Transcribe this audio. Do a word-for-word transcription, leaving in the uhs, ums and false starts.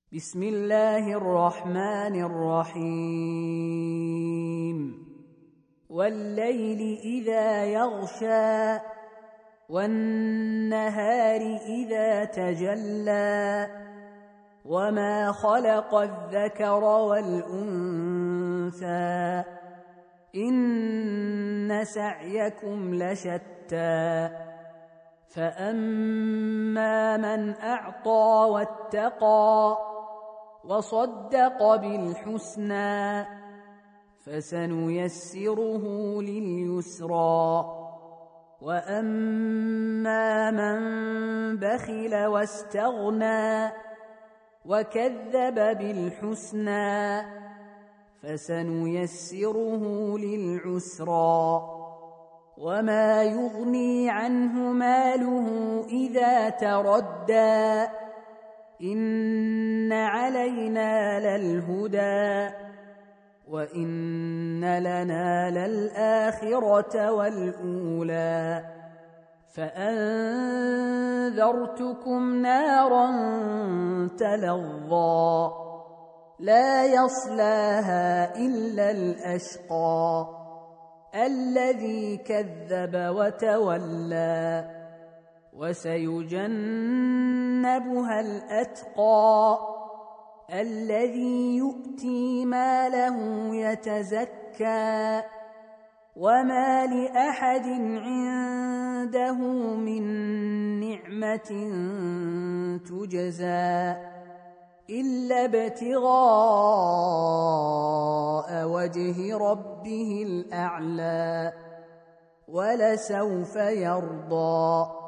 بسم الله الرحمن الرحيم والليل إذا يغشى والنهار إذا تجلى وما خلق الذكر والأنثى إن سعيكم لشتى فأما من أعطى واتقى وصدق بالحسنى فسنيسره لليسرى وأما من بخل واستغنى وكذب بالحسنى فسنيسره للعسرى وما يغني عنه ماله إذا تردى إن علينا للهدى وإن لنا للآخرة والأولى فأنذرتكم نارا تلظى لا يصلاها إلا الأشقى الذي كذب وتولى وسيجنبها الأتقى الذي يؤتي ماله يتزكى وما لأحد عنده من نعمة تجزى إلا ابتغاء وجه ربه الأعلى ولسوف يرضى.